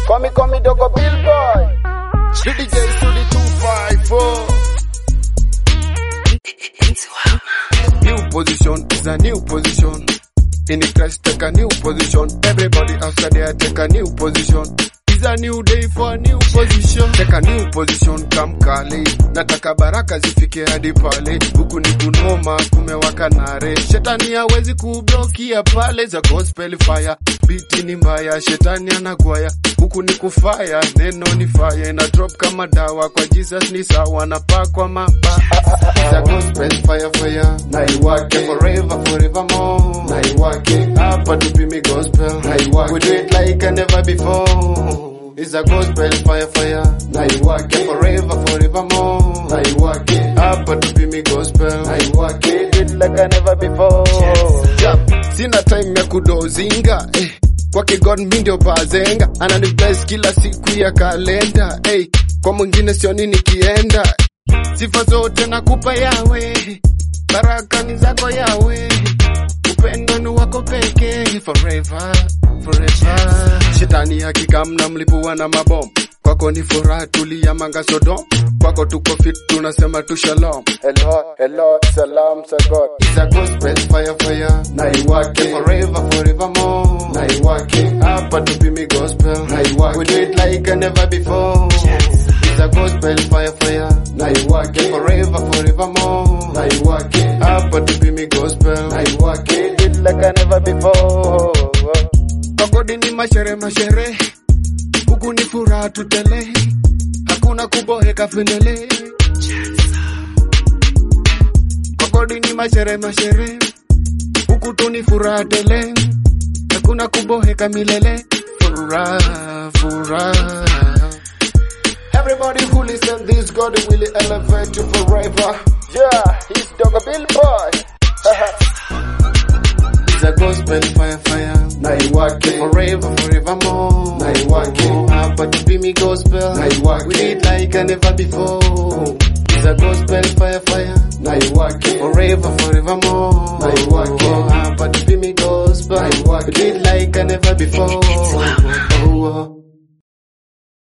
Call me Dogo Bill Boy. DJ Studio 254. New position is a new position. In the Christ take a new position. Everybody after they take a new position. It's a new day for a new position. Take a new position, come kale. Nataka baraka zifike hadi pale. Huku ni kunoma, kumewaka nare. Shetani hawezi kublokia pale. Za gospel fire, beat ni mbaya. Shetani anagwaya, huku ni kufire. Neno ni fire, na drop kama dawa. Kwa Jesus ni sawa, napakwa mapa. Za gospel fire fire, na iwake forever forevermore. Na iwake hapa tupimi gospel. Na iwake we do it like never before. It's a gospel fire fire, na iwake forever forevermore. Na iwake hapa tupimi gospel. Na iwake do it like never before. Sina time ya kudozinga kwake God mi ndio bazenga. Ananibless kila siku ya kalenda kwa mwingine sioni nikienda. Sifa zote nakupa yawe, baraka ni zako yawe, upendo ni wako peke forever forever. Shetani hakika mna mlipua na mabomu, kwako ni furaha tulia manga Sodom. Kwako tuko fit tunasema tu shalom. Hello hello salam sa God. It's a gospel fire fire, na iwake forever forevermore. Na iwake hapa tupimi gospel. Na iwake we do it like never before. It's a gospel fire fire, na iwake forever forevermore. Na iwake hapa tupimi gospel. Na iwake do it like never before. Kogodi ni mashere mashere, huku ni furaha tutele, hakuna kuboheka fenele. Kogodi ni mashere mashere, huku tu ni furaha tele, hakuna kuboheka milele. Furaha furaha. Everybody who listen this, God will elevate you forever. Yeah, he's Dogo Bill Boy. It's a gospel fire fire, na iwake forever forevermore. Na iwake hapa tupimi gospel. Na iwake we did like never before. It's a gospel fire fire, na iwake forever forevermore. Na iwake hapa tupimi gospel. Na iwake we did like never before.